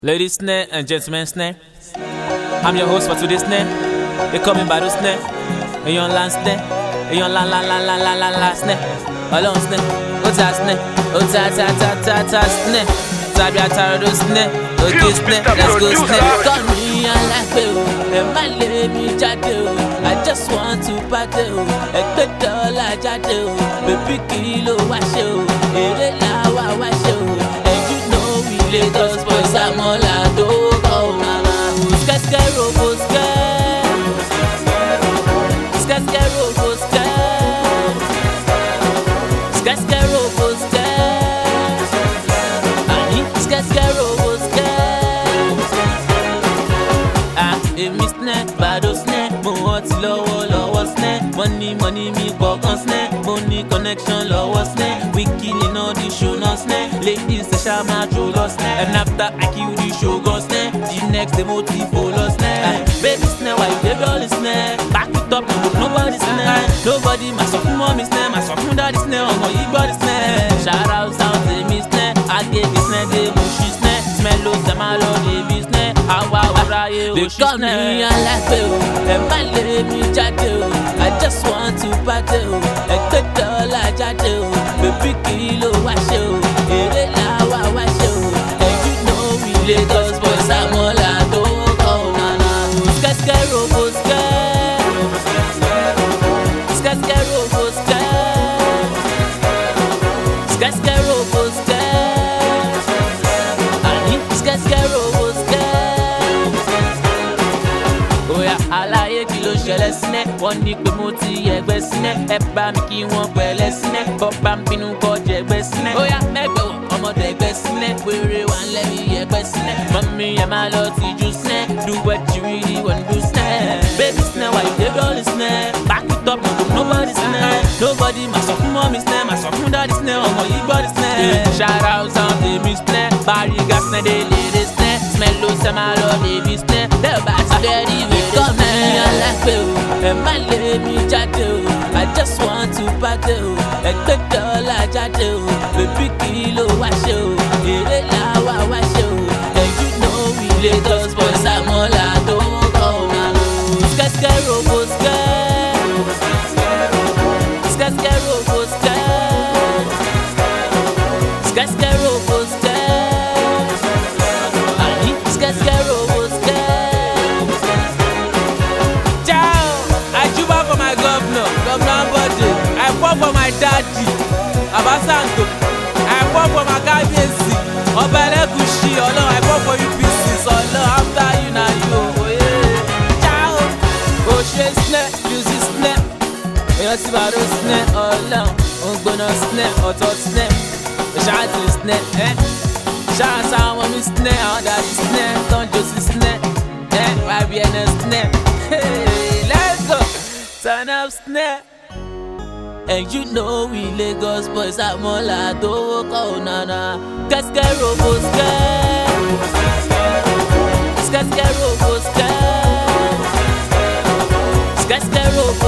Ladies snare and gentlemen snare, I'm your host for today's snare. They call me Bado snare. And you on land snare. And you on la snare. Alone snare. Ota snare. Ota snare. Tabia tarado snare. Okay snare. Let's go snare. Call me and like you. And my lady jade. I just want to party. Ekpe dollar jade. Baby kilo washe. Ere lawa washe. Lagos boys are more like Dogo. Skate robo skate. Skate robo skate. Skate robo skate. Skate robo skate. Ah, emi snare, Bado snare. Mo hot lowo snare. Money me pogon snare. Money connection lowo snare. We killing all the show no snare. Ladies say shama troll snare. And after I kill the show go snare. The next the motive follow snare. Baby snare, why you baby all snare? Back it up, nobody snare. Nobody my son mommy snare, my son daddy snare. Oh my body snare. Shout out sound to me snare. I get this snare, they bushy snare. Smell low, them all the business. How they call me and like you. And my lady jade. I just want to party. Ekpe dollar jade. Baby kilo washe. Ere lawa washe. And you know we Lagos boys are more like Dogo. Skate robo skate. Skate robo skate. Skate robo skate. Skate robo skate. Oh yeah, alaye kilo ṣẹlẹ̀ sinẹ. Wọ́n ní pé mo ti ẹgbẹ́ sinẹ. Ẹ bá mi kí wọ́n pẹ̀lẹ́ sinẹ. Bọ́pá ń bínú kọ́ jẹgbẹ́ sinẹ. Ó yá mẹ́gbẹ́ wọ̀ ọmọdé ẹgbẹ́ sinẹ. Wéré wa ń lẹ́bi ẹgbẹ́ sinẹ. Mọ́mí ẹ máa lọ tìjú sinẹ. Do what you really want to sinẹ. Baby sinẹ, why you dey dull sinẹ? Back it up, nobody sinẹ. Nobody máa sọ fún mọ́mí sinẹ. Máa sọ fún dáàdì sinẹ. Ọmọ yìí gbọ́dọ̀ sinẹ. Shout out sound tèmi sinẹ. Bariga sinẹ dé lédè sinẹ. Smell ló sẹ́ máa lọ lébi sinẹ. Bẹ́ẹ̀ bá ti bẹ́ẹ̀ rí wèrè sinẹ. And my lady jade. I just want to party. Ekpe dollar jade. Baby kilo washe. Ere lawa washe. And you know we Lagos boys are more like Dogo. Skate robo skate. Skate robo skate. Skate robo skate. Skate robo skate. Ciao, I juba for my governor body. I fought for my daddy, Abasanto. I fought for my Kabiyesi, Obelegushi. Olo, I fought for you pieces. Olo, after you na you. Oh yeah. Ciao, Oshe snare, music snare. Eyan ti Bado snare. Olo, Ogbonna snare, Ọ̀tọ̀ snare. Oshanti snare. Shout out mommy snare, all daddy snare, Don Josie snare. YBN snare. Hey, let's go. Turn up snare. And you know we Lagos boys are more like Dogo. Nana. Skate robo skate. Skate robo skate. Skate robo